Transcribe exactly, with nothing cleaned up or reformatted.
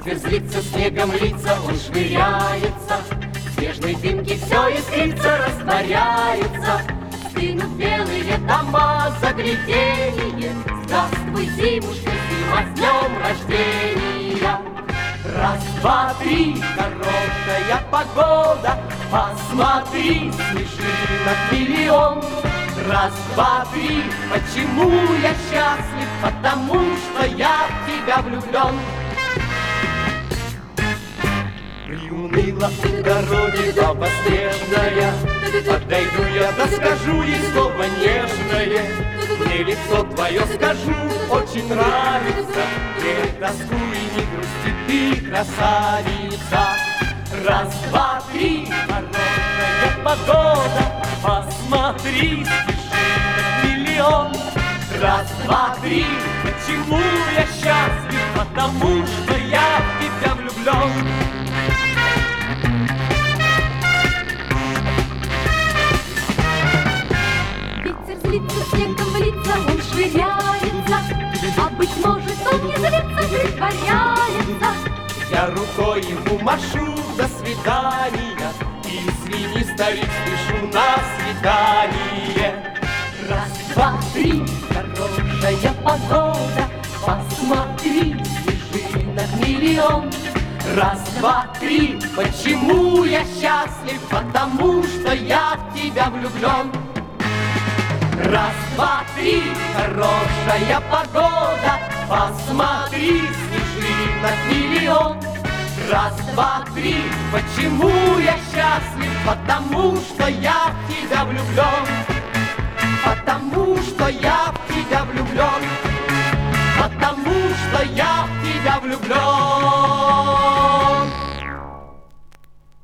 Ветер злится, снегом лица он швыряется, в снежной дымке все искрится, растворяется. Стынут белые дома, загляденье. Здравствуй, зимушка, зима, с днем рождения. Раз, два, три, хорошая погода, посмотри, снежинок миллион. Раз, два, три, почему я счастлив? Потому что я в тебя влюблен. Приуныла в дороге баба снежная, подойду я, да скажу ей слово нежное. Мне лицо твое, скажу, очень нравится. Не тоскуй, не грусти, ты красавица. Раз, два, три, хорошая погода, посмотри, снежинок миллион. Раз, два, три, почему я счастлив? Потому что я в тебя влюблен. Ветер злится, снегом в лица он швыряется, а быть может он не злится, притворяется. Я рукой ему машу до свидания, и извини, старик, спешу на свидание. Раз, два, три, хорошая погода, посмотри, снежинок миллион. Раз, два, три, почему я счастлив? Потому что я в тебя влюблен. Раз, два, три, хорошая погода, посмотри, снежинок миллион. Раз, два, три, почему я счастлив? Потому что я в тебя влюблен. Потому что я в тебя влюблен. Потому что я в тебя влюблен.